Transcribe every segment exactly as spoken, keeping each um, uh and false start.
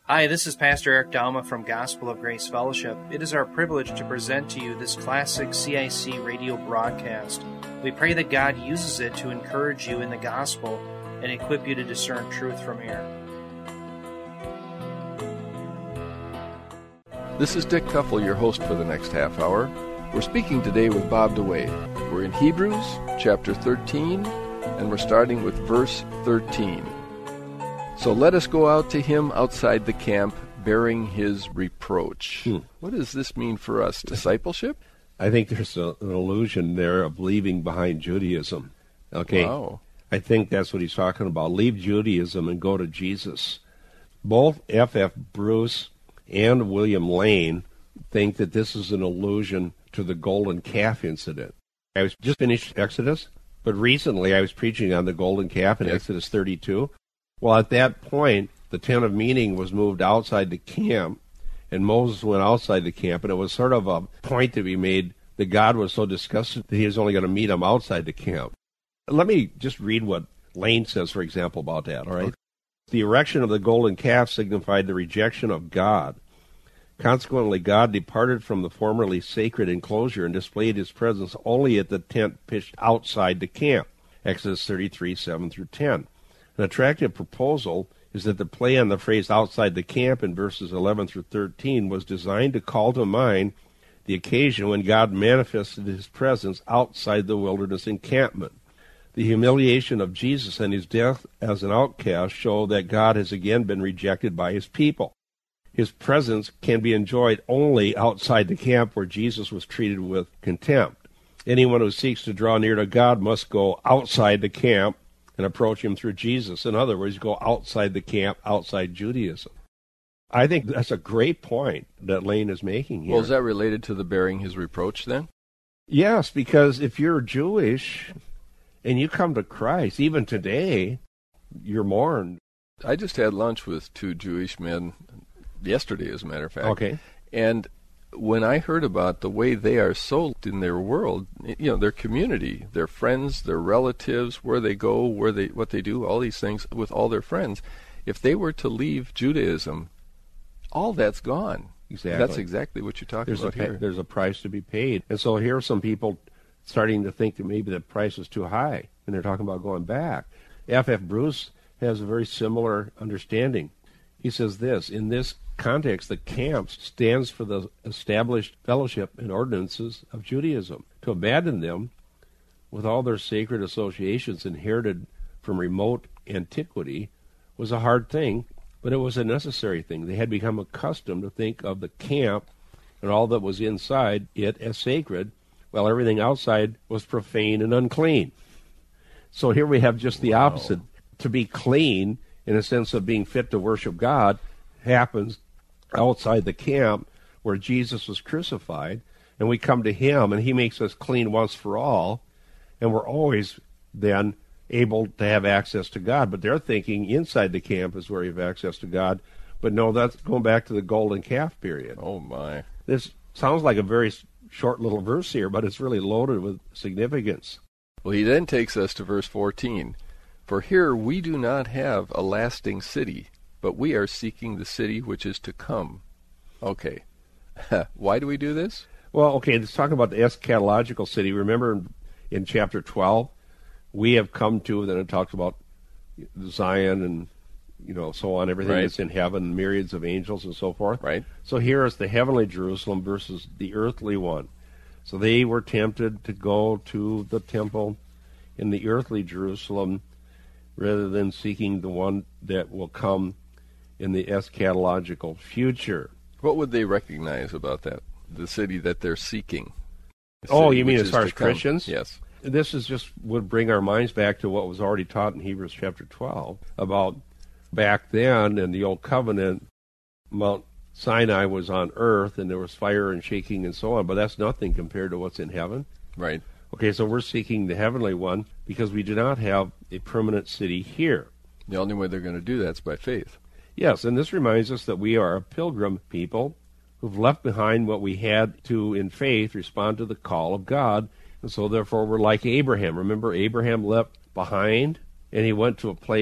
Hi, this is Pastor Eric Dalma from Gospel of Grace Fellowship. It is our privilege to present to you this classic C I C radio broadcast. We pray that God uses it to encourage you in the gospel and equip you to discern truth from error. This is Dick Tuffle, your host for the next half hour. We're speaking today with Bob DeWaay. We're in Hebrews chapter thirteen, and we're starting with verse thirteen. So let us go out to him outside the camp, bearing his reproach. Hmm. What does this mean for us? Discipleship? I think there's a, an illusion there of leaving behind Judaism. Okay? Wow. I think that's what he's talking about. Leave Judaism and go to Jesus. Both F F Bruce and William Lane think that this is an allusion to the golden calf incident. I was just finished Exodus, but recently I was preaching on the golden calf in yes. Exodus thirty-two. Well, at that point, the tent of meeting was moved outside the camp, and Moses went outside the camp, and it was sort of a point to be made that God was so disgusted that he was only going to meet him outside the camp. Let me just read what Lane says, for example, about that, all right? Okay. The erection of the golden calf signified the rejection of God. Consequently, God departed from the formerly sacred enclosure and displayed his presence only at the tent pitched outside the camp, Exodus thirty-three, seven through ten. An attractive proposal is that the play on the phrase outside the camp in verses eleven through thirteen was designed to call to mind the occasion when God manifested his presence outside the wilderness encampment. The humiliation of Jesus and his death as an outcast show that God has again been rejected by his people. His presence can be enjoyed only outside the camp where Jesus was treated with contempt. Anyone who seeks to draw near to God must go outside the camp and approach him through Jesus. In other words, go outside the camp, outside Judaism. I think that's a great point that Lane is making here. Well, is that related to the bearing his reproach then? Yes, because if you're Jewish and you come to Christ, even today, you're mourned. I just had lunch with two Jewish men yesterday, as a matter of fact. Okay. And when I heard about the way they are sold in their world, you know, their community, their friends, their relatives, where they go, where they, what they do, all these things with all their friends, if they were to leave Judaism, all that's gone. Exactly. That's exactly what you're talking there's about a, here. There's a price to be paid. And so here are some people starting to think that maybe the price is too high, and they're talking about going back. F F Bruce has a very similar understanding. He says this, in this context, the camp stands for the established fellowship and ordinances of Judaism. To abandon them, with all their sacred associations inherited from remote antiquity, was a hard thing, but it was a necessary thing. They had become accustomed to think of the camp and all that was inside it as sacred, while everything outside was profane and unclean. So here we have just the opposite. Wow. To be clean, in a sense of being fit to worship God, happens outside the camp where Jesus was crucified, and we come to him, and he makes us clean once for all, and we're always then able to have access to God. But they're thinking inside the camp is where you have access to God, but no, that's going back to the golden calf period. Oh, my. This sounds like a very short little verse here, but it's really loaded with significance. Well, he then takes us to verse fourteen. For here we do not have a lasting city, but we are seeking the city which is to come. Okay. Why do we do this? Well, okay, let's talk about the eschatological city. Remember in, in chapter twelve, we have come to, then it talks about Zion and, you know, so on, everything right. that's in heaven, myriads of angels and so forth. Right. So here is the heavenly Jerusalem versus the earthly one. So they were tempted to go to the temple in the earthly Jerusalem rather than seeking the one that will come in the eschatological future. What would they recognize about that, the city that they're seeking? Oh, you mean as far as Christians? Yes. This is just would bring our minds back to what was already taught in Hebrews chapter twelve about back then in the Old Covenant, Mount Sinai was on earth and there was fire and shaking and so on, but that's nothing compared to what's in heaven. Right. Okay, so we're seeking the heavenly one because we do not have a permanent city here. The only way they're going to do that is by faith. Yes, and this reminds us that we are a pilgrim people who've left behind what we had to, in faith, respond to the call of God. And so, therefore, we're like Abraham. Remember, Abraham left behind, and he went to a place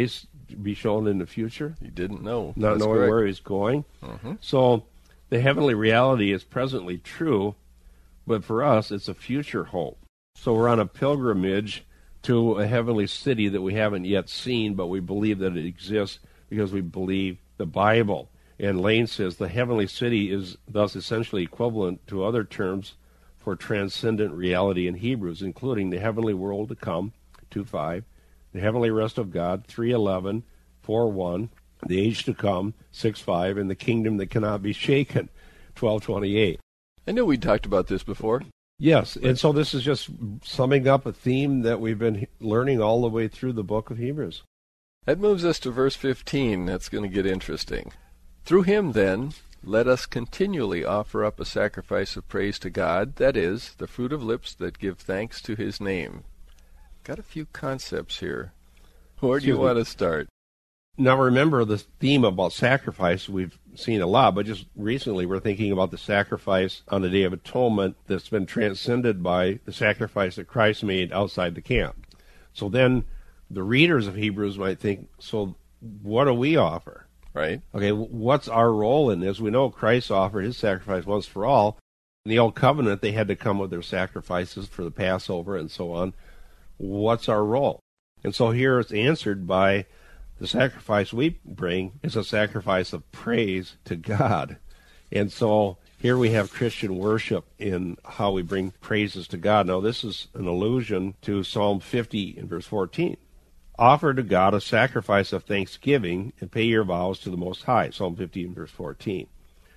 be shown in the future. He didn't know. Not That's knowing correct. where he's going. Mm-hmm. So the heavenly reality is presently true, but for us, it's a future hope. So we're on a pilgrimage to a heavenly city that we haven't yet seen, but we believe that it exists because we believe the Bible. And Lane says the heavenly city is thus essentially equivalent to other terms for transcendent reality in Hebrews, including the heavenly world to come, two five, the heavenly rest of God, three eleven, four one, the age to come, six five, and the kingdom that cannot be shaken, twelve twenty-eight. I know we talked about this before. Yes, and so this is just summing up a theme that we've been learning all the way through the book of Hebrews. That moves us to verse fifteen. That's going to get interesting. Through him, then, let us continually offer up a sacrifice of praise to God, that is, the fruit of lips that give thanks to his name. Got a few concepts here. Where do you want to start? Now remember the theme about sacrifice we've seen a lot, but just recently we're thinking about the sacrifice on the Day of Atonement that's been transcended by the sacrifice that Christ made outside the camp. So then the readers of Hebrews might think, so what do we offer? Right. Okay, what's our role in this? We know Christ offered his sacrifice once for all. In the Old Covenant, they had to come with their sacrifices for the Passover and so on. What's our role? And so here it's answered by the sacrifice we bring is a sacrifice of praise to God. And so here we have Christian worship in how we bring praises to God. Now this is an allusion to Psalm fifty in verse fourteen. Offer to God a sacrifice of thanksgiving and pay your vows to the Most High, Psalm fifty and verse fourteen.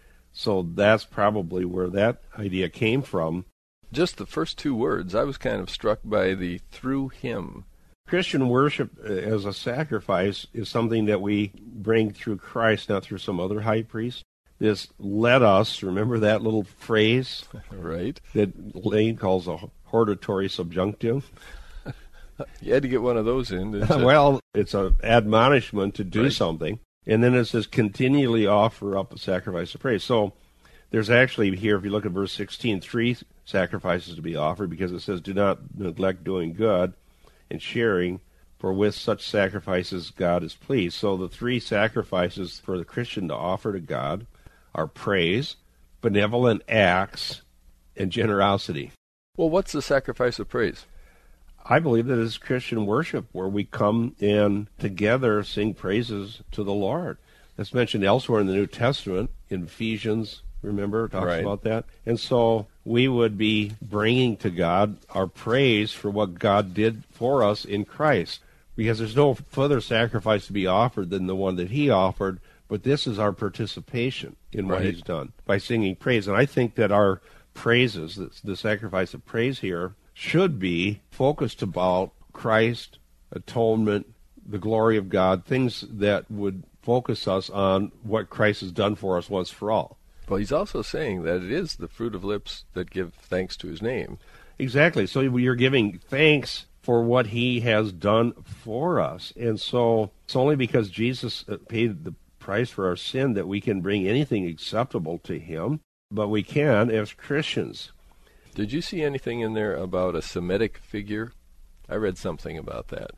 So that's probably where that idea came from. Just the first two words, I was kind of struck by the through him. Christian worship as a sacrifice is something that we bring through Christ, not through some other high priest. This let us, remember that little phrase? Right. That Lane calls a hortatory subjunctive. You had to get one of those in. Didn't you? Well, it's an admonishment to do Right. something. And then it says, continually offer up a sacrifice of praise. So there's actually here, if you look at verse sixteen, three sacrifices to be offered, because it says, do not neglect doing good and sharing, for with such sacrifices God is pleased. So the three sacrifices for the Christian to offer to God are praise, benevolent acts, and generosity. Well, what's the sacrifice of praise? I believe that it's Christian worship where we come and together sing praises to the Lord. That's mentioned elsewhere in the New Testament, in Ephesians, remember, it talks Right. about that. And so we would be bringing to God our praise for what God did for us in Christ, because there's no further sacrifice to be offered than the one that he offered, but this is our participation in what Right. he's done by singing praise. And I think that our praises, the, the sacrifice of praise here, should be focused about Christ, atonement, the glory of God, things that would focus us on what Christ has done for us once for all. Well, he's also saying that it is the fruit of lips that give thanks to his name. Exactly. So you're giving thanks for what he has done for us. And so it's only because Jesus paid the price for our sin that we can bring anything acceptable to him, but we can as Christians. Did you see anything in there about a Semitic figure? I read something about that.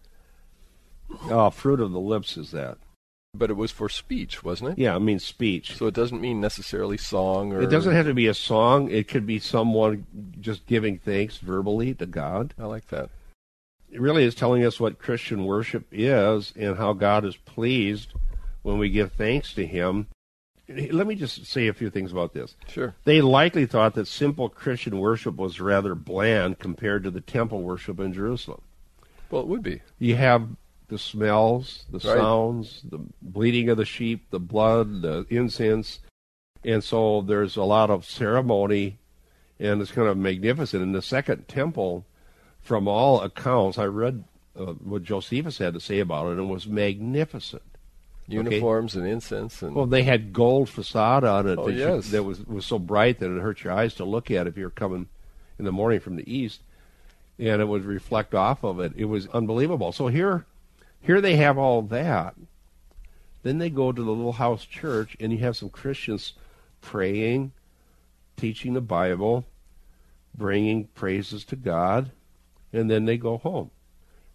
Oh, fruit of the lips is that. But it was for speech, wasn't it? Yeah, I mean speech. So it doesn't mean necessarily song or... It doesn't have to be a song. It could be someone just giving thanks verbally to God. I like that. It really is telling us what Christian worship is and how God is pleased when we give thanks to him. Let me just say a few things about this. Sure. They likely thought that simple Christian worship was rather bland compared to the temple worship in Jerusalem. Well, it would be. You have the smells, the Right. sounds, the bleating of the sheep, the blood, the incense. And so there's a lot of ceremony, and it's kind of magnificent. In the second temple, from all accounts, I read uh, what Josephus had to say about it, and it was magnificent. Uniforms and incense and... Well, they had gold facade on it Oh, that, you- yes. that was, was so bright that it hurt your eyes to look at if you were coming in the morning from the east, and it would reflect off of it. It was unbelievable. So here, here they have all that. Then they go to the little house church, and you have some Christians praying, teaching the Bible, bringing praises to God, and then they go home.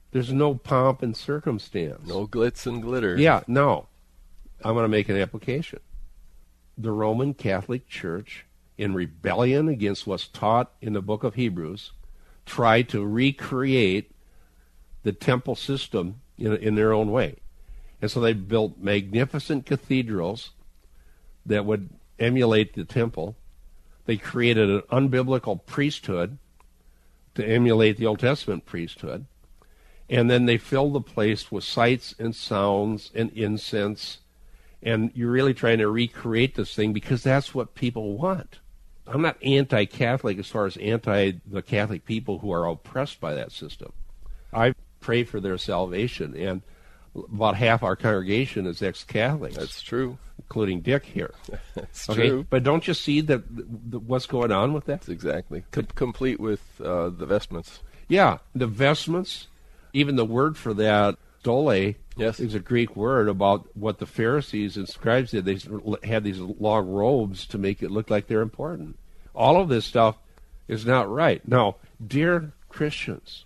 There's no pomp and circumstance. No glitz and glitter. Yeah, no. I'm going to make an application. The Roman Catholic Church, in rebellion against what's taught in the book of Hebrews, tried to recreate the temple system in, in their own way. And so they built magnificent cathedrals that would emulate the temple. They created an unbiblical priesthood to emulate the Old Testament priesthood. And then they filled the place with sights and sounds and incense. And you're really trying to recreate this thing because that's what people want. I'm not anti-Catholic as far as anti the Catholic people who are oppressed by that system. I pray for their salvation, and about half our congregation is ex-Catholics. That's true. Including Dick here. That's okay? true. But don't you see that, that what's going on with that? That's exactly. Com- complete with uh, the vestments. Yeah, the vestments, even the word for that, stole, yes. is a Greek word about what the Pharisees and scribes did. They had these long robes to make it look like they're important. All of this stuff is not right. Now, dear Christians,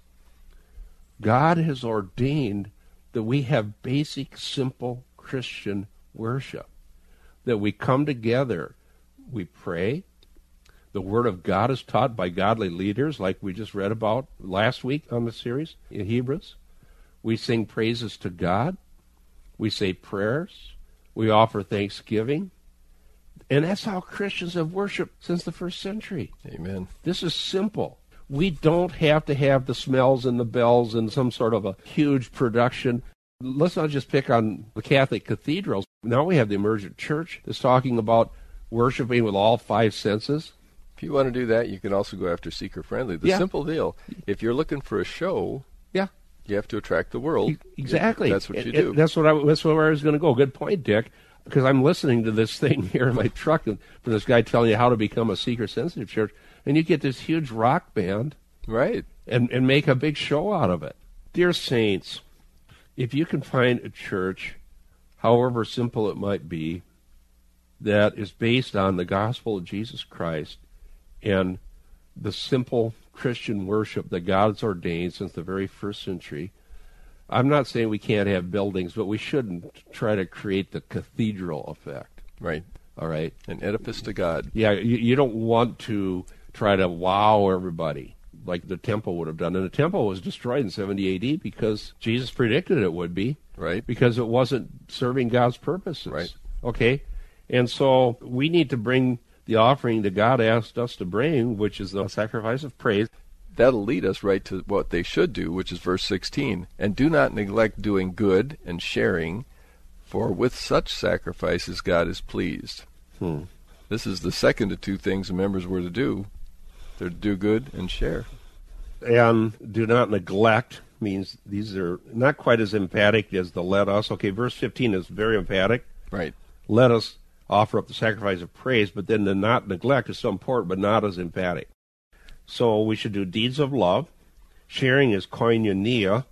God has ordained that we have basic, simple Christian worship, that we come together, we pray, the Word of God is taught by godly leaders, like we just read about last week on the series in Hebrews. We sing praises to God. We say prayers. We offer thanksgiving. And that's how Christians have worshiped since the first century. Amen. This is simple. We don't have to have the smells and the bells and some sort of a huge production. Let's not just pick on the Catholic cathedrals. Now we have the emergent church that's talking about worshiping with all five senses. If you want to do that, you can also go after seeker friendly. The yeah. simple deal, if you're looking for a show, yeah, you have to attract the world. Exactly. That's what you it, do. It, that's what I. That's where I was going to go. Good point, Dick. Because I'm listening to this thing here in my truck and from this guy telling you how to become a seeker-sensitive church, and you get this huge rock band, right, and and make a big show out of it. Dear saints, if you can find a church, however simple it might be, that is based on the gospel of Jesus Christ and the simple Christian worship that God's ordained since the very first century, I'm not saying we can't have buildings, but we shouldn't try to create the cathedral effect. Right. All right? An edifice to God. Yeah, you, you don't want to try to wow everybody like the temple would have done. And the temple was destroyed in seventy A D because Jesus predicted it would be. Right. Because it wasn't serving God's purposes. Right. Okay? And so we need to bring the offering that God asked us to bring, which is the sacrifice of praise. That'll lead us right to what they should do, which is verse sixteen. And do not neglect doing good and sharing, for with such sacrifices God is pleased. Hmm. This is the second of two things the members were to do. They're to do good and share. And do not neglect means these are not quite as emphatic as the let us. Okay, verse fifteen is very emphatic. Right. Let us offer up the sacrifice of praise, but then the not neglect is so important, but not as emphatic. So we should do deeds of love. Sharing is koinonia,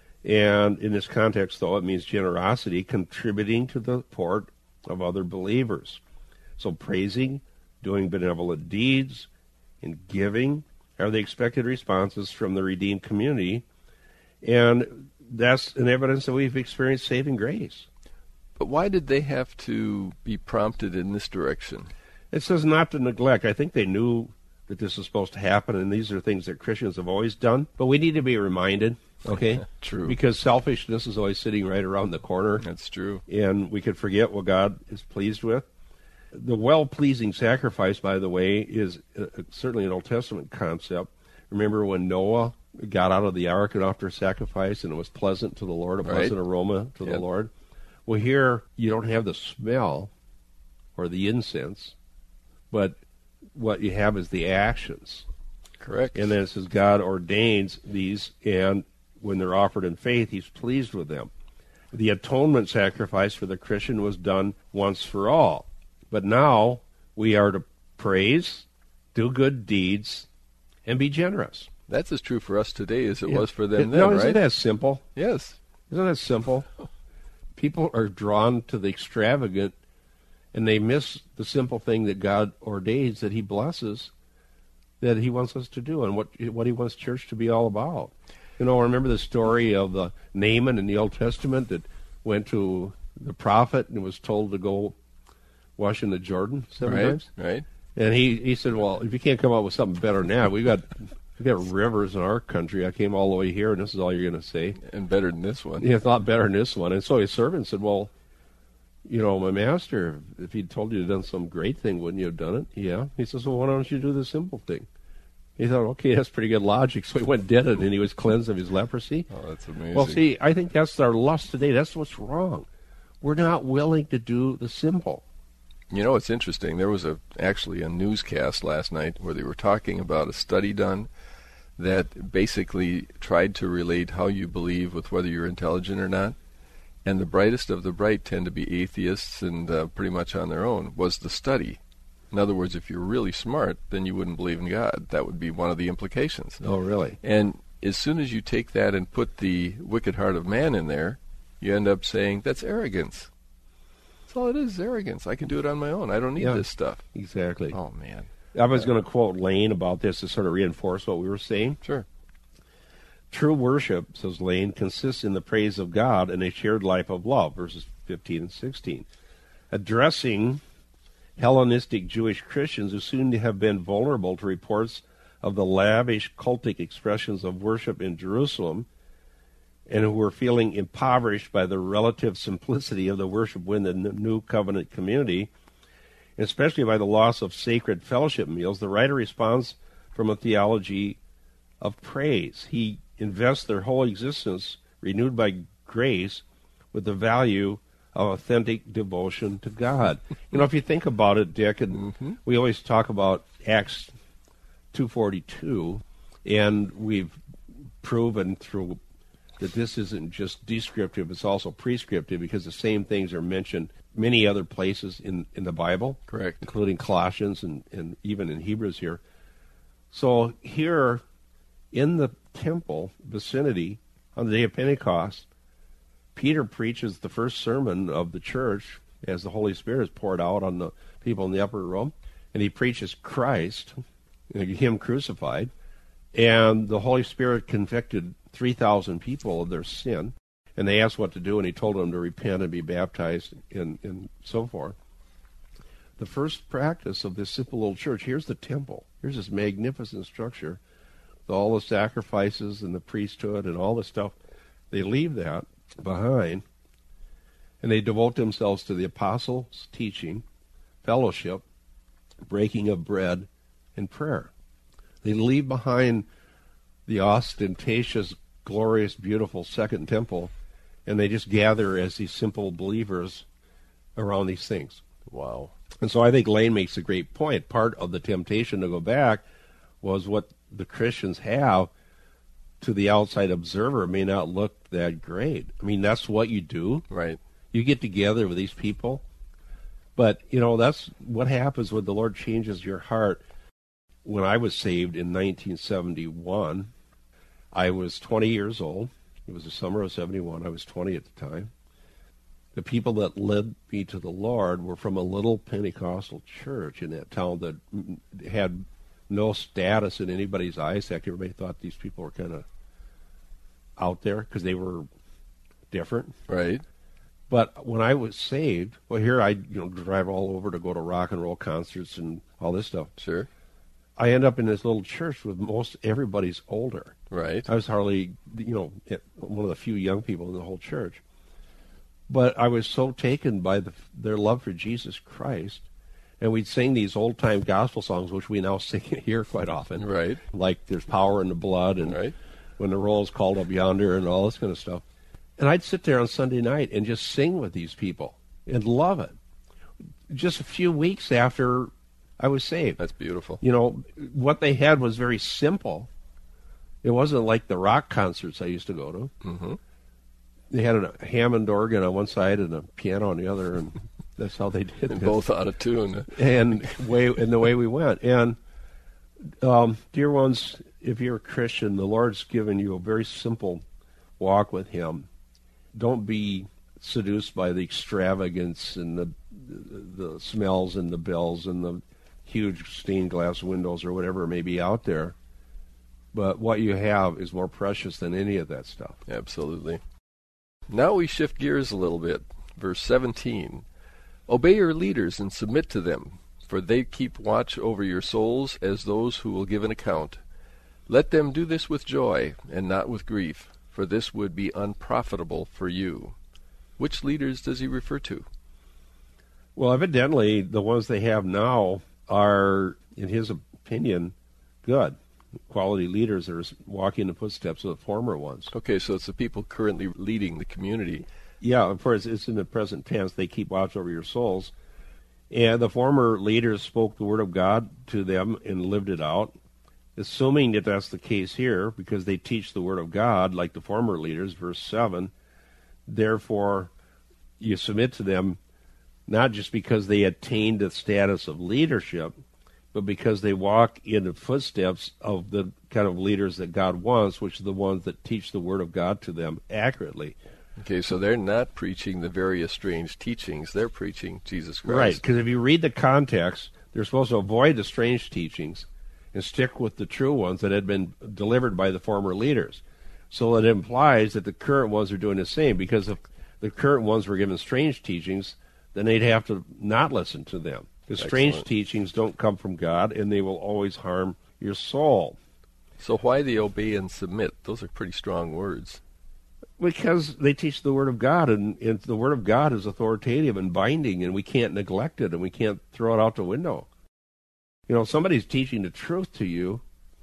and in this context, though, it means generosity, contributing to the support of other believers. So praising, doing benevolent deeds, and giving are the expected responses from the redeemed community, and that's an evidence that we've experienced saving grace. But why did they have to be prompted in this direction? It says not to neglect. I think they knew that this is supposed to happen, and these are things that Christians have always done. But we need to be reminded, okay? True. Because selfishness is always sitting right around the corner. That's true. And we could forget what God is pleased with. The well-pleasing sacrifice, by the way, is uh, certainly an Old Testament concept. Remember when Noah got out of the ark and offered sacrifice, and it was pleasant to the Lord, a right. pleasant aroma to yep. the Lord? Well, here you don't have the smell or the incense, but what you have is the actions. Correct. And then it says God ordains these, and when they're offered in faith, he's pleased with them. The atonement sacrifice for the Christian was done once for all. But now we are to praise, do good deeds, and be generous. That's as true for us today as it yeah. was for them it, then, no, right? Isn't that simple? Yes. Isn't that simple? People are drawn to the extravagant, and they miss the simple thing that God ordains, that he blesses, that he wants us to do, and what what he wants church to be all about. You know, remember the story of the Naaman in the Old Testament that went to the prophet and was told to go wash in the Jordan seven right, times? Right. And he, he said, well, if you can't come up with something better than that, we've got, we've got rivers in our country. I came all the way here, and this is all you're going to say. And better than this one. Yeah, it's a lot better than this one. And so his servant said, well, you know, my master, if he'd told you to have done some great thing, wouldn't you have done it? Yeah. He says, well, why don't you do the simple thing? He thought, okay, that's pretty good logic. So he went and did it, and he was cleansed of his leprosy. Oh, that's amazing. Well, see, I think that's our lust today. That's what's wrong. We're not willing to do the simple. You know, it's interesting. There was a actually a newscast last night where they were talking about a study done that basically tried to relate how you believe with whether you're intelligent or not. And the brightest of the bright tend to be atheists and uh, pretty much on their own, was the study. In other words, if you're really smart, then you wouldn't believe in God. That would be one of the implications. Oh, really? And as soon as you take that and put the wicked heart of man in there, you end up saying, that's arrogance. That's all it is, arrogance. I can do it on my own. I don't need Yeah, this stuff. Exactly. Oh, man. I was going to quote Lane about this to sort of reinforce what we were saying. Sure. True worship, says Lane, consists in the praise of God and a shared life of love, verses fifteen and sixteen. Addressing Hellenistic Jewish Christians who seem to have been vulnerable to reports of the lavish cultic expressions of worship in Jerusalem and who were feeling impoverished by the relative simplicity of the worship within the New Covenant community, especially by the loss of sacred fellowship meals, the writer responds from a theology of praise. He invests their whole existence, renewed by grace, with the value of authentic devotion to God. You know, if you think about it, Dick, and mm-hmm. we always talk about Acts two forty-two, and we've proven through that this isn't just descriptive, it's also prescriptive, because the same things are mentioned many other places in, in the Bible. Correct. Including Colossians and, and even in Hebrews here. So here in the temple vicinity on the day of Pentecost, Peter preaches the first sermon of the church as the Holy Spirit is poured out on the people in the upper room, and he preaches Christ, him crucified, and the Holy Spirit convicted three thousand people of their sin, and they asked what to do, and he told them to repent and be baptized and, and so forth. The first practice of this simple little church, here's the temple. Here's this magnificent structure with all the sacrifices and the priesthood and all the stuff. They leave that behind, and they devote themselves to the apostles' teaching, fellowship, breaking of bread, and prayer. They leave behind the ostentatious, glorious, beautiful second temple, and they just gather as these simple believers around these things. Wow. And so I think Lane makes a great point. Part of the temptation to go back was what the Christians have to the outside observer may not look that great. I mean, that's what you do. Right. You get together with these people. But, you know, that's what happens when the Lord changes your heart. When I was saved in nineteen seventy-one, I was twenty years old. It was the summer of seventy-one. I was twenty at the time. The people that led me to the Lord were from a little Pentecostal church in that town that had no status in anybody's eyes. In fact, everybody thought these people were kind of out there because they were different. Right. But when I was saved, well, here I you know drive all over to go to rock and roll concerts and all this stuff. Sure. I end up in this little church with most everybody's older. Right. I was hardly, you know, one of the few young people in the whole church. But I was so taken by the, their love for Jesus Christ, and we'd sing these old-time gospel songs, which we now sing here quite often. Right. Like There's Power in the Blood, and right. When the Roll's Called Up Yonder, and all this kind of stuff. And I'd sit there on Sunday night and just sing with these people and love it. Just a few weeks after I was saved. That's beautiful. You know, what they had was very simple. It wasn't like the rock concerts I used to go to. Mm-hmm. They had a Hammond organ on one side and a piano on the other, and that's how they did And it. both out of tune. And way and the way we went. And um, dear ones, if you're a Christian, the Lord's given you a very simple walk with Him. Don't be seduced by the extravagance and the the, the smells and the bells and the huge stained glass windows or whatever may be out there. but what you have is more precious than any of that stuff. Absolutely. Now we shift gears a little bit. Verse seventeen. Obey your leaders and submit to them, for they keep watch over your souls as those who will give an account. Let them do this with joy and not with grief, for this would be unprofitable for you. Which leaders does he refer to? Well, evidently, the ones they have now are, in his opinion, good. Quality leaders that are walking in the footsteps of the former ones. Okay, so it's the people currently leading the community. Yeah, of course, it's in the present tense. They keep watch over your souls. And the former leaders spoke the word of God to them and lived it out. Assuming that that's the case here, because they teach the word of God like the former leaders, verse seven, therefore you submit to them not just because they attained the status of leadership, but because they walk in the footsteps of the kind of leaders that God wants, which are the ones that teach the word of God to them accurately. Okay, so they're not preaching the various strange teachings. They're preaching Jesus Christ. Right, because if you read the context, they're supposed to avoid the strange teachings and stick with the true ones that had been delivered by the former leaders. So it implies that the current ones are doing the same, because if the current ones were given strange teachings, then they'd have to not listen to them. Because strange teachings don't come from God, and they will always harm your soul. So why the obey and submit? Those are pretty strong words. Because they teach the Word of God, and, and the Word of God is authoritative and binding, and we can't neglect it, and we can't throw it out the window. You know, if somebody's teaching the truth to you,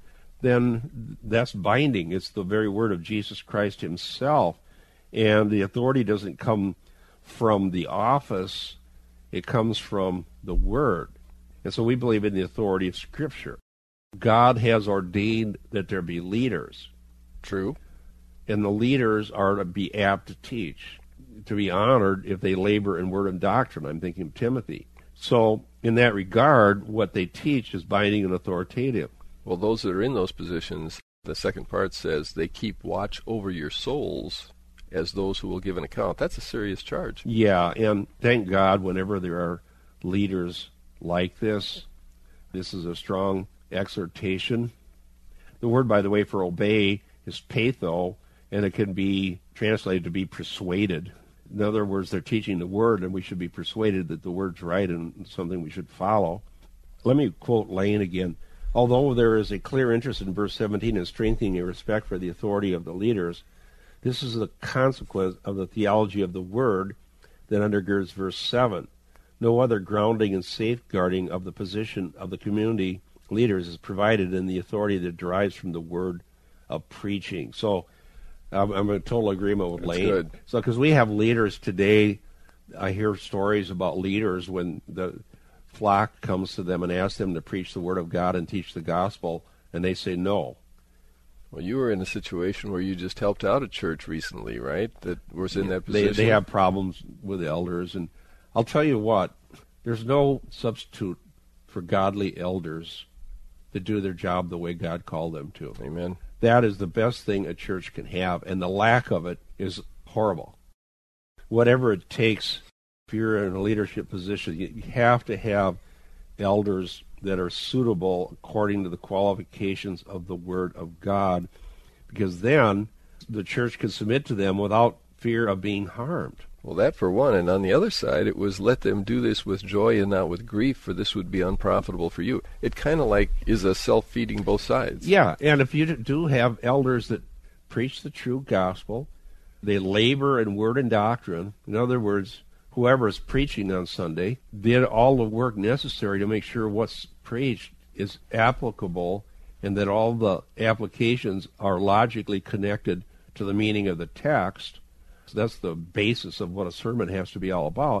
then that's binding. It's the very word of Jesus Christ himself. And the authority doesn't come from the office. It comes from the word. And so we believe in the authority of Scripture. God has ordained that there be leaders. True. And the leaders are to be apt to teach, to be honored if they labor in word and doctrine. I'm thinking of Timothy. So in that regard, what they teach is binding and authoritative. Well, those that are in those positions, the second part says, they keep watch over your souls as those who will give an account. That's a serious charge. Yeah, and thank God whenever there are leaders like this, this is a strong exhortation. The word, by the way, for obey is patho, and it can be translated to be persuaded. In other words, they're teaching the word, and we should be persuaded that the word's right and something we should follow. Let me quote Lane again. Although there is a clear interest in verse seventeen in strengthening a respect for the authority of the leaders, this is the consequence of the theology of the word that undergirds verse seven. No other grounding and safeguarding of the position of the community leaders is provided in the authority that derives from the word of preaching. So I'm, I'm in total agreement with That's Lane. Good. So because we have leaders today, I hear stories about leaders when the flock comes to them and asks them to preach the word of God and teach the gospel, and they say no. Well, you were in a situation where you just helped out a church recently, right? That was in that position. They, they have problems with elders, and I'll tell you what, there's no substitute for godly elders that do their job the way God called them to. Amen. That is the best thing a church can have, and the lack of it is horrible. Whatever it takes, if you're in a leadership position, you have to have elders that are suitable according to the qualifications of the Word of God, because then the church can submit to them without fear of being harmed. Well, that for one, and on the other side, it was let them do this with joy and not with grief, for this would be unprofitable for you. It kind of like is a self-feeding both sides. Yeah, and if you do have elders that preach the true gospel, they labor in word and doctrine. In other words, whoever is preaching on Sunday did all the work necessary to make sure what's preached is applicable and that all the applications are logically connected to the meaning of the text. So that's the basis of what a sermon has to be all about.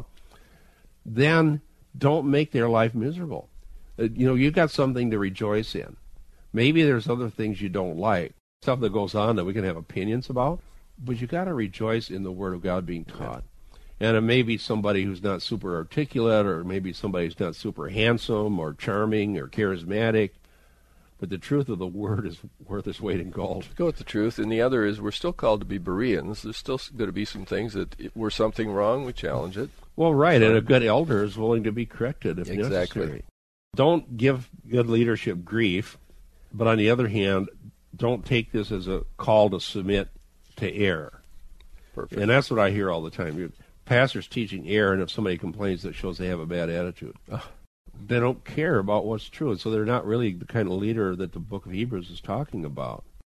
Then don't make their life miserable. Uh, you know, you've got something to rejoice in. Maybe there's other things you don't like, stuff that goes on that we can have opinions about, but you got to rejoice in the Word of God being taught. And it may be somebody who's not super articulate, or maybe somebody who's not super handsome or charming or charismatic, but the truth of the Word is worth its weight in gold. Go with the truth. And the other is we're still called to be Bereans. There's still going to be some things that if were something wrong, we challenge it. Well, right, and a good elder is willing to be corrected if Exactly. necessary. Don't give good leadership grief, but on the other hand, don't take this as a call to submit to error. Perfect. And that's what I hear all the time. Your pastor's teaching error, and if somebody complains, that shows they have a bad attitude. Oh. They don't care about what's true, and so they're not really the kind of leader that the book of Hebrews is talking about.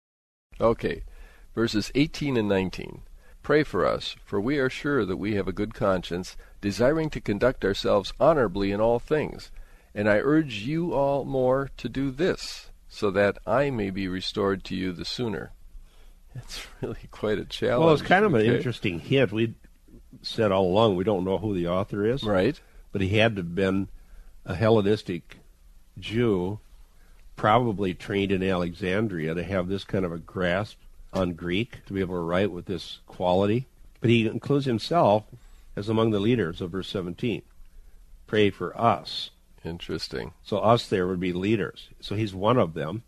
Okay, verses eighteen and nineteen. Pray for us, for we are sure that we have a good conscience, desiring to conduct ourselves honorably in all things. And I urge you all more to do this, so that I may be restored to you the sooner. It's really quite a challenge. Well, it's kind of okay. an interesting hint. We said all along we don't know who the author is. Right. But he had to have been a Hellenistic Jew, probably trained in Alexandria, to have this kind of a grasp on Greek, to be able to write with this quality. But he includes himself as among the leaders of verse seventeen. Pray for us. Interesting. So us there would be leaders. So he's one of them.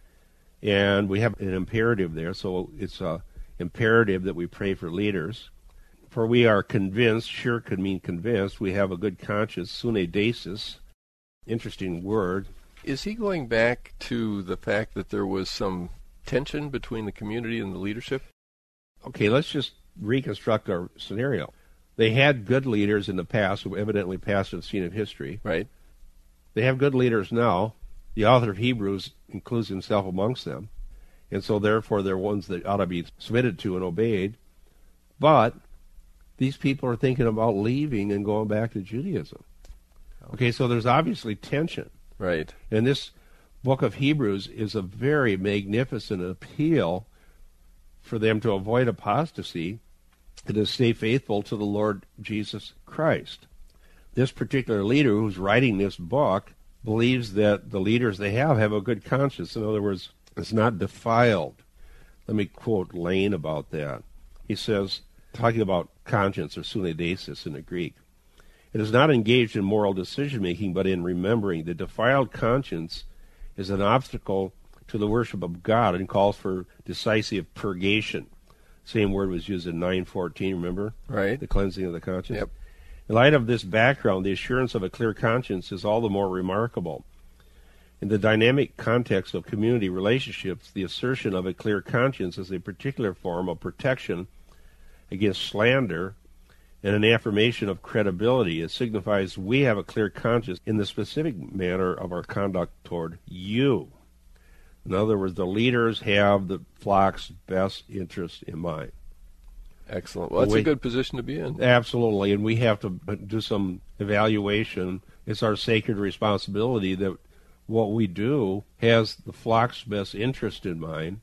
And we have an imperative there, so it's a imperative that we pray for leaders. For we are convinced, sure could mean convinced, we have a good conscience, sune desis. Interesting word. Is he going back to the fact that there was some tension between the community and the leadership? Okay, let's just reconstruct our scenario. They had good leaders in the past who evidently passed to the scene of history. Right. They have good leaders now. The author of Hebrews includes himself amongst them. And so therefore they're ones that ought to be submitted to and obeyed. But these people are thinking about leaving and going back to Judaism. Okay, so there's obviously tension. Right. And this book of Hebrews is a very magnificent appeal for them to avoid apostasy and to stay faithful to the Lord Jesus Christ. This particular leader who's writing this book believes that the leaders they have have a good conscience. In other words, it's not defiled. Let me quote Lane about that. He says, talking about conscience, or sune desis in the Greek, it is not engaged in moral decision-making, but in remembering. The defiled conscience is an obstacle to the worship of God and calls for decisive purgation. Same word was used in nine fourteen, remember? Right. The cleansing of the conscience. Yep. In light of this background, the assurance of a clear conscience is all the more remarkable. In the dynamic context of community relationships, the assertion of a clear conscience is a particular form of protection against slander and an affirmation of credibility. It signifies we have a clear conscience in the specific manner of our conduct toward you. In other words, the leaders have the flock's best interest in mind. Excellent. Well, that's we, a good position to be in. Absolutely, and we have to do some evaluation. It's our sacred responsibility that what we do has the flock's best interest in mind,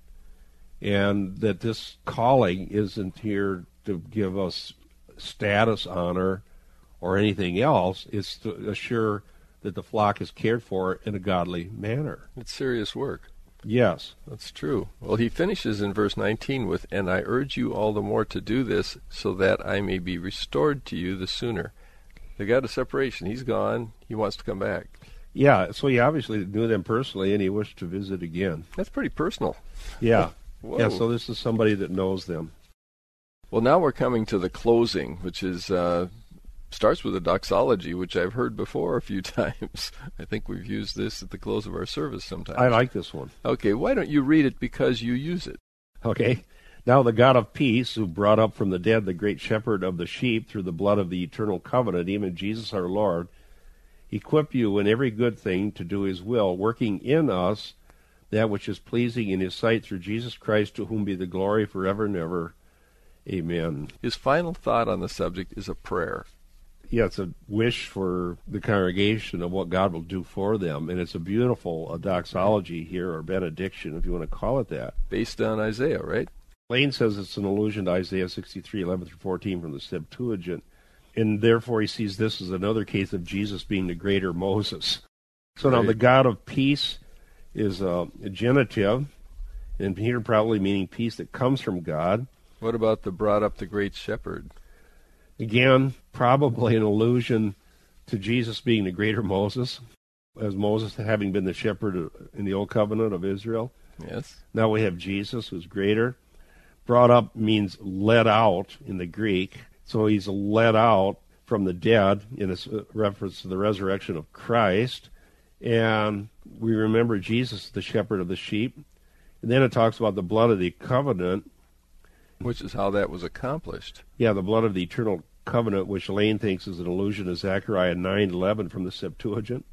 and that this calling isn't here to give us status, honor, or anything else. It's to assure that the flock is cared for in a godly manner. It's serious work. Yes. That's true. Well, he finishes in verse nineteen with, and I urge you all the more to do this, so that I may be restored to you the sooner. They got a separation. He's gone. He wants to come back. Yeah, so he obviously knew them personally, and he wished to visit again. That's pretty personal. Yeah. Whoa. Yeah, so this is somebody that knows them. Well, now we're coming to the closing, which is uh, starts with a doxology, which I've heard before a few times. I think we've used this at the close of our service sometimes. I like this one. Okay, why don't you read it because you use it? Okay. Now the God of peace, who brought up from the dead the great shepherd of the sheep through the blood of the eternal covenant, even Jesus our Lord, equip you in every good thing to do his will, working in us that which is pleasing in his sight through Jesus Christ, to whom be the glory forever and ever. Amen. His final thought on the subject is a prayer. Yeah, it's a wish for the congregation of what God will do for them, and it's a beautiful a doxology here, or benediction, if you want to call it that. Based on Isaiah, right? Lane says it's an allusion to Isaiah sixty-three, eleven through fourteen from the Septuagint, and therefore he sees this as another case of Jesus being the greater Moses. So right. Now the God of peace is a, a genitive, and here probably meaning peace that comes from God. What about the brought up the great shepherd? Again, probably an allusion to Jesus being the greater Moses, as Moses having been the shepherd in the Old Covenant of Israel. Yes. Now we have Jesus, who's greater. Brought up means led out in the Greek. So he's led out from the dead in a reference to the resurrection of Christ. And we remember Jesus, the shepherd of the sheep. And then it talks about the blood of the covenant. Which is how that was accomplished. Yeah, the blood of the eternal covenant, which Lane thinks is an allusion to Zechariah nine eleven from the Septuagint,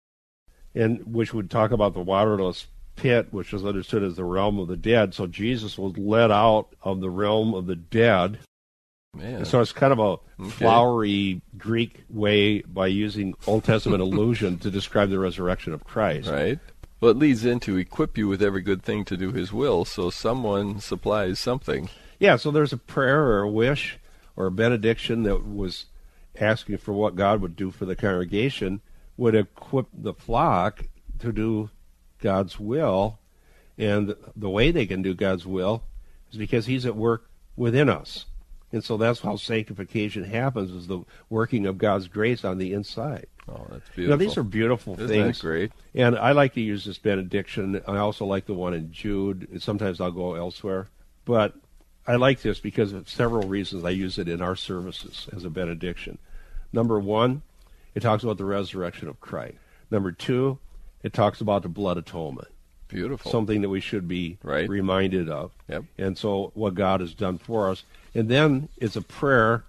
and which would talk about the waterless pit, which is understood as the realm of the dead. So Jesus was led out of the realm of the dead. Man. So it's kind of a Okay. flowery Greek way by using Old Testament allusion to describe the resurrection of Christ. Right. Well, it leads into equip you with every good thing to do his will, so someone supplies something. Yeah, so there's a prayer or a wish or a benediction that was asking for what God would do for the congregation, would equip the flock to do God's will. And the way they can do God's will is because he's at work within us. And so that's how sanctification happens, is the working of God's grace on the inside. Oh, that's You beautiful. know, these are beautiful Isn't things. that great? And I like to use this benediction. I also like the one in Jude. Sometimes I'll go elsewhere. But I like this because of several reasons. I use it in our services as a benediction. Number one, it talks about the resurrection of Christ. Number two, it talks about the blood atonement, Beautiful. something that we should be Right. reminded of. Yep. And so what God has done for us. And then it's a prayer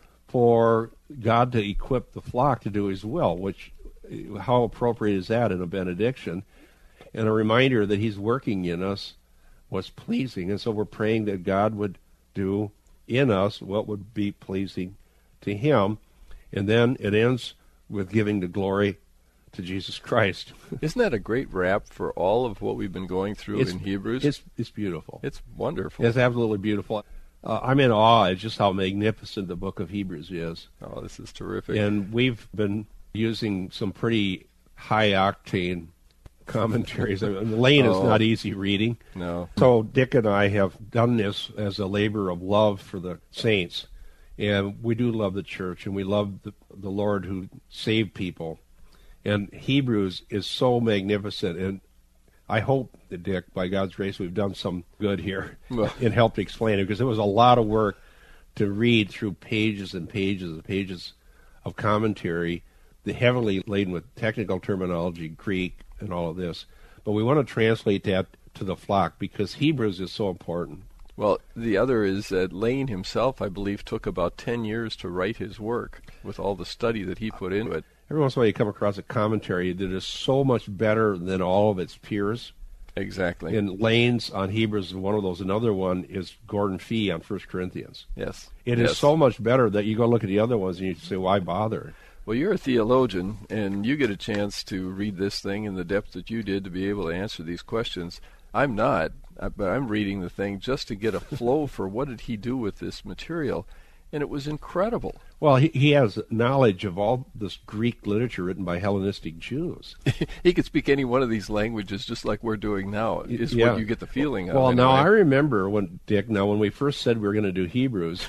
for God to equip the flock to do his will, which, how appropriate is that in a benediction? And a reminder that he's working in us what's pleasing. And so we're praying that God would do in us what would be pleasing to him. And then it ends with giving the glory to Jesus Christ. Isn't that a great wrap for all of what we've been going through It's- in Hebrews? It's, it's beautiful. It's wonderful. It's absolutely beautiful. Uh, I'm in awe at just how magnificent the book of Hebrews is. Oh, this is terrific. And we've been using some pretty high-octane commentaries. I mean, Lane is Oh. not easy reading. No. So Dick and I have done this as a labor of love for the saints. And we do love the church, and we love the, the Lord who saved people. And Hebrews is so magnificent. And I hope that, Dick, by God's grace, we've done some good here Well. and helped explain it, because it was a lot of work to read through pages and pages and pages of commentary, the heavily laden with technical terminology, Greek, and all of this. But we want to translate that to the flock because Hebrews is so important. Well, the other is that Lane himself, I believe, took about ten years to write his work with all the study that he put into it. Every once in a while you come across a commentary that is so much better than all of its peers. Exactly. And Lane's on Hebrews is one of those. Another one is Gordon Fee on First Corinthians. Yes. It yes. is so much better that you go look at the other ones and you say, why bother? Well, you're a theologian, and you get a chance to read this thing in the depth that you did to be able to answer these questions. I'm not, but I'm reading the thing just to get a flow for what did he do with this material, and it was incredible. Well, he, he has knowledge of all this Greek literature written by Hellenistic Jews. He could speak any one of these languages just like we're doing now, is Yeah. what you get the feeling of. Well, in a now way. I remember when, Dick, now when we first said we were going to do Hebrews,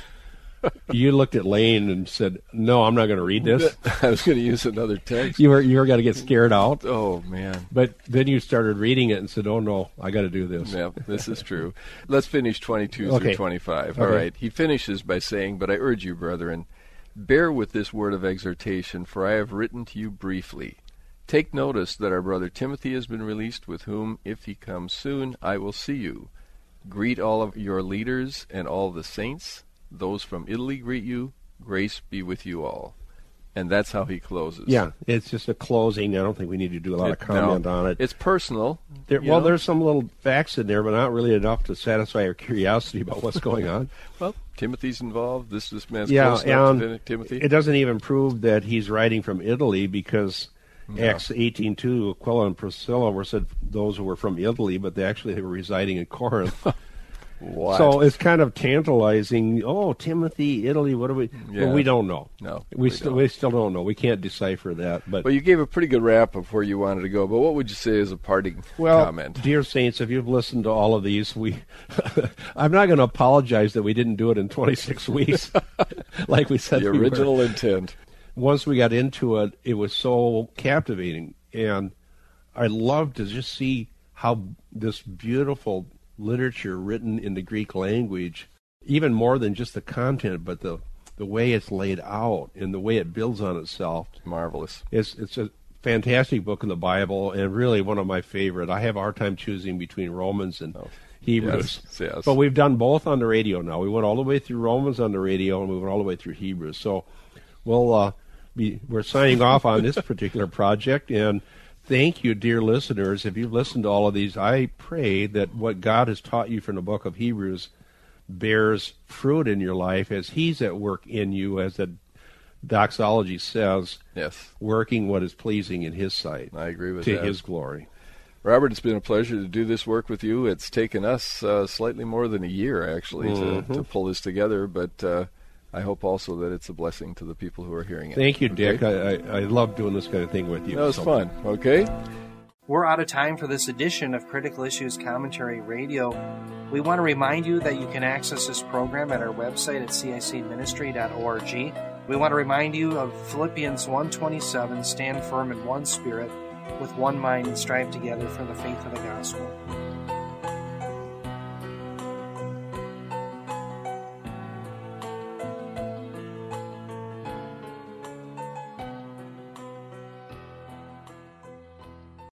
you looked at Lane and said, no, I'm not going to read this. I was going to use another text. You were you were going to get scared out. Oh, man. But then you started reading it and said, oh, no, I got to do this. Yeah, this is true. Let's finish twenty-two Okay. through twenty-five. All Okay. right. He finishes by saying, "But I urge you, brethren, bear with this word of exhortation, for I have written to you briefly. Take notice that our brother Timothy has been released, with whom, if he comes soon, I will see you. Greet all of your leaders and all the saints. Those from Italy greet you. Grace be with you all." And that's how he closes. Yeah, it's just a closing. I don't think we need to do a lot of It- comment no, on it. It's personal. There, you well, know? there's some little facts in there, but not really enough to satisfy our curiosity about what's going on. Well, Timothy's involved. This this man's Yeah, close enough and to Timothy. it doesn't even prove that he's writing from Italy, because No. Acts eighteen two, Aquila and Priscilla were said those who were from Italy, but they actually they were residing in Corinth. What? So it's kind of tantalizing. Oh, Timothy, Italy. What do we? Yeah. Well, we don't know. No, we, we still don't. we still don't know. We can't decipher that. But Well, you gave a pretty good wrap of where you wanted to go, but what would you say as a parting well, comment? dear saints, if you've listened to all of these, we I'm not going to apologize that we didn't do it in twenty-six weeks, like we said. The we were. original intent. Once we got into it, it was so captivating, and I loved to just see how this beautiful literature written in the Greek language, even more than just the content, but the the way it's laid out and the way it builds on itself. Marvelous. It's it's a fantastic book in the Bible, and really one of my favorite. I have a hard time choosing between Romans and oh, Hebrews. Yes, yes. But we've done both on the radio now. We went all the way through Romans on the radio, and we went all the way through Hebrews. So we'll uh, be, we're signing off on this particular project, and thank you, dear listeners. If you've listened to all of these, I pray that what God has taught you from the book of Hebrews bears fruit in your life as He's at work in you, as the doxology says, yes, working what is pleasing in His sight. I agree with to that. His glory. Robert, it's been a pleasure to do this work with you. It's taken us uh, slightly more than a year, actually, mm-hmm. to, to pull this together, but uh, I hope also that it's a blessing to the people who are hearing it. Thank you, okay? Dick. I, I, I love doing this kind of thing with you. That was so. fun. Okay. We're out of time for this edition of Critical Issues Commentary Radio. We want to remind you that you can access this program at our website at c i c ministry dot org. We want to remind you of Philippians one twenty-seven, stand firm in one spirit, with one mind and strive together for the faith of the gospel.